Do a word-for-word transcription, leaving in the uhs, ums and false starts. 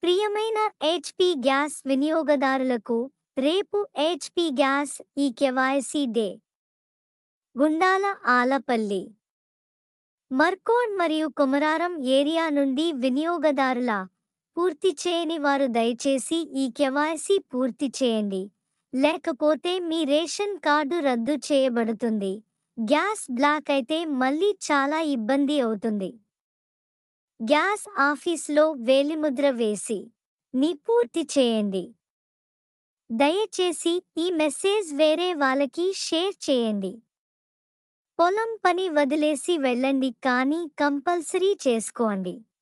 ప్రియమైన HP gas వినియోగదారులకు, రేపు HP gas e KYC day. Gundala Alapalli, Markod మరియు కొమరారం ఏరియా నుండి వినియోగదారుల పూర్తి చేయని వారు దయచేసి ఈ కెవైసీ పూర్తి చేయండి, లేకపోతే మీ రేషన్ కార్డు రద్దు చేయబడుతుంది. గ్యాస్ బ్లాక్ అయితే మళ్ళీ చాలా ఇబ్బంది అవుతుంది. గ్యాస్ ఆఫీస్లో వేలిముద్ర వేసి ని పూర్తి చేయండి. దయచేసి ఈ మెసేజ్ వేరే వాళ్ళకి షేర్ చేయండి. పొలం పని వదిలేసి వెళ్ళండి, కానీ కంపల్సరీ చేసుకోండి.